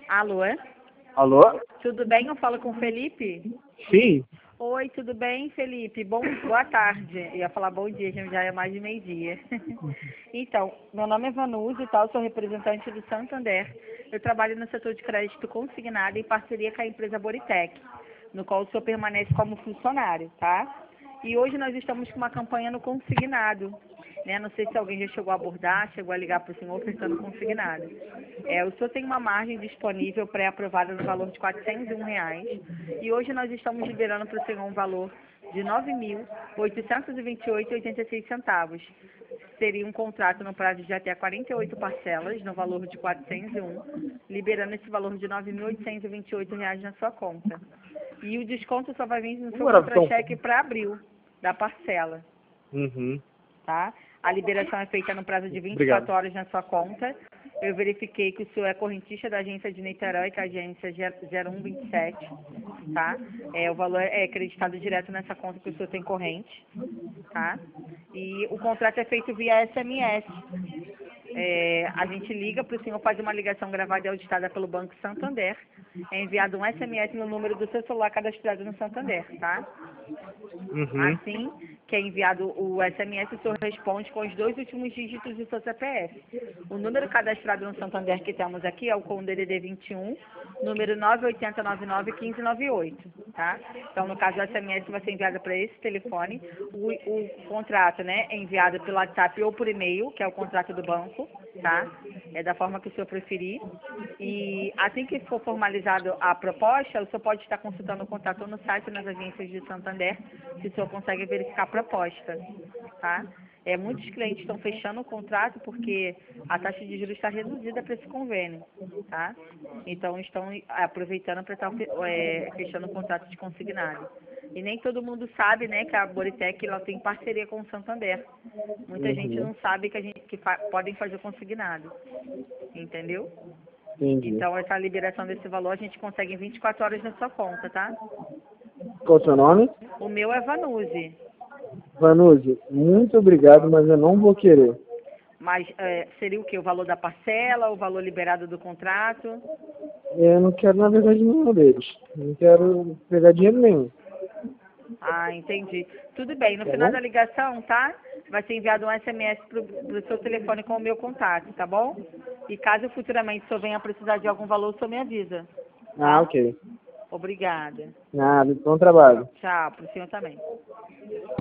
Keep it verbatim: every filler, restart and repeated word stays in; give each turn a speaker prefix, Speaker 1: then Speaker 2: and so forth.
Speaker 1: Alô?
Speaker 2: Alô?
Speaker 1: Tudo bem? Eu falo com o Felipe?
Speaker 2: Sim.
Speaker 1: Oi, tudo bem, Felipe? Bom, boa tarde. Eu ia falar bom dia, já é mais de meio-dia. Então, meu nome é Vanusa e tal, sou representante do Santander. Eu trabalho no setor de crédito consignado em parceria com a empresa Boritec, no qual o senhor permanece como funcionário, tá? E hoje nós estamos com uma campanha no consignado. Né? Não sei se alguém já chegou a abordar, chegou a ligar para o senhor ofertando consignado. É, o senhor tem uma margem disponível pré-aprovada no valor de quatrocentos e um reais. E hoje nós estamos liberando para o senhor um valor de nove mil oitocentos e vinte e oito reais e oitenta e seis centavos. Seria um contrato no prazo de até quarenta e oito parcelas, no valor de quatrocentos e um, liberando esse valor de nove mil oitocentos e vinte e oito reais na sua conta. E o desconto só vai vir no seu contra-cheque para abril da parcela.
Speaker 2: Uhum.
Speaker 1: Tá? A liberação é feita no prazo de vinte e quatro
Speaker 2: Obrigado.
Speaker 1: horas na sua conta. Eu verifiquei que o senhor é correntista da agência de Niterói, que é a agência zero um vinte e sete, tá? É, o valor é acreditado direto nessa conta que o senhor tem corrente, tá? E o contrato é feito via S M S. É, a gente liga para o senhor fazer uma ligação gravada e auditada pelo Banco Santander. É enviado um S M S no número do seu celular cadastrado no Santander, tá?
Speaker 2: Uhum.
Speaker 1: Assim que é enviado o S M S, o senhor responde com os dois últimos dígitos do seu C P F. O número cadastrado no Santander que temos aqui é o com D D D vinte e um, número nove oito zero nove nove um cinco nove oito, tá? Então, no caso, o S M S vai ser enviado para esse telefone. O, o contrato, né, é enviado pelo WhatsApp ou por e-mail, que é o contrato do banco, tá? É da forma que o senhor preferir. E assim que for formalizado a proposta, o senhor pode estar consultando o contrato no site, nas agências de Santander, que o senhor consegue verificar a proposta, tá? É, muitos clientes estão fechando o contrato porque a taxa de juros está reduzida para esse convênio, tá? Então estão aproveitando para estar é, fechando o contrato de consignado. E nem todo mundo sabe, né, que a Boritec ela tem parceria com o Santander. Muita gente
Speaker 2: Uhum.
Speaker 1: não sabe que a gente que fa podem fazer consignado, entendeu?
Speaker 2: Entendi.
Speaker 1: Então essa liberação desse valor a gente consegue em vinte e quatro horas na sua conta, tá?
Speaker 2: Qual o seu nome?
Speaker 1: O meu é Vanuse.
Speaker 2: Vanuzi, muito obrigado, mas eu não vou querer.
Speaker 1: Mas é, seria o quê? O valor da parcela, o valor liberado do contrato?
Speaker 2: Eu não quero, na verdade, nenhum deles. Não quero pegar dinheiro nenhum.
Speaker 1: Ah, entendi. Tudo bem. No
Speaker 2: Tá
Speaker 1: final
Speaker 2: bom?
Speaker 1: da ligação, tá? Vai ser enviado um S M S pro, pro seu telefone com o meu contato, tá bom? E caso futuramente o senhor venha precisar de algum valor, o senhor me avisa,
Speaker 2: Ah,
Speaker 1: tá?
Speaker 2: ok.
Speaker 1: Obrigada.
Speaker 2: Nada, bom trabalho.
Speaker 1: Tchau, pro senhor também.